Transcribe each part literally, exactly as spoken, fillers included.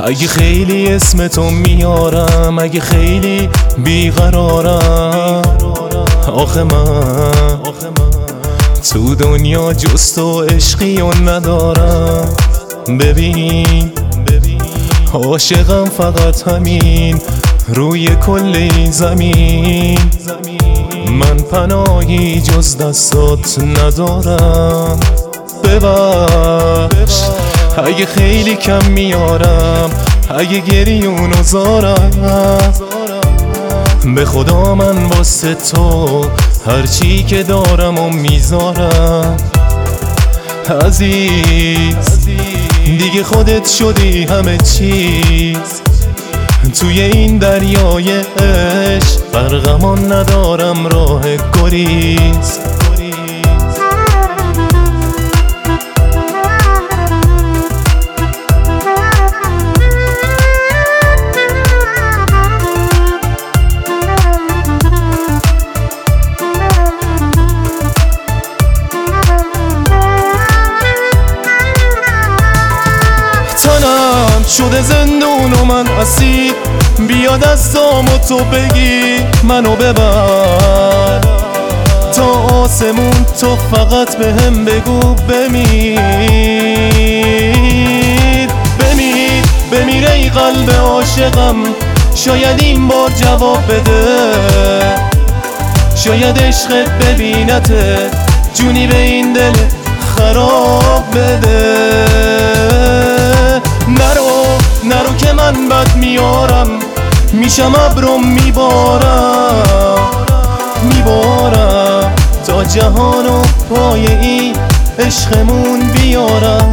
اگه خیلی اسم تو میارم، اگه خیلی بیقرارم، آخه من تو دنیا جز تو عشقی و ندارم. ببین عاشقم فقط همین روی کل این زمین، من پناهی جز دستات ندارم. ببخش اگه خیلی کم میارم، اگه گریون و زارم، به خدا من واسه تو هرچی که دارم و میذارم. عزیز دیگه خودت شدی همه چیز، توی این دریای عشق غرقمان ندارم راه گریز. تنم شده زندون و من اسیر، بیا دستامو تو بگی منو ببر تا آسمون، تو فقط بهم بگو بمیر بمیر بمیر ای قلب عاشقم، شاید این بار جواب بده، شاید عشقت ببینتت جونی به این دل خراب بده. نرو نرو که من بد میارم، میشم ابرم میبارم میبارم تا جهانو پای این عشقمون بیارم.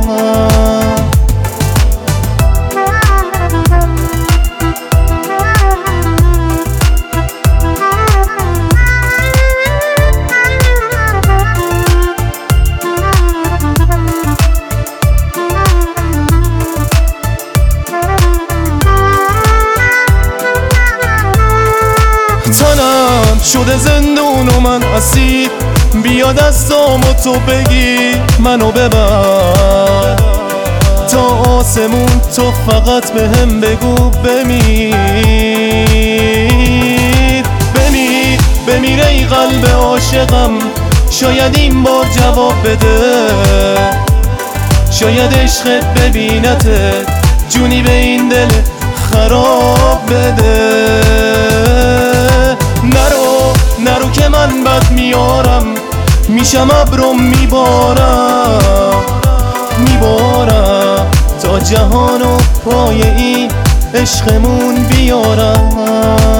تنم شده زندون و من اسیر، بیا دستامو تو بگی منو ببر تا آسمون، تو فقط بهم بگو بمیر بمیر بمیر ای قلب عاشقم، شاید این بار جواب بده، شاید عشقت ببینتت جونی به این دل خراب بده. نرو نرو که من بد میارم، میشم ابرم میبارم میبارم تا جهانو پای این عشقمون بیارم.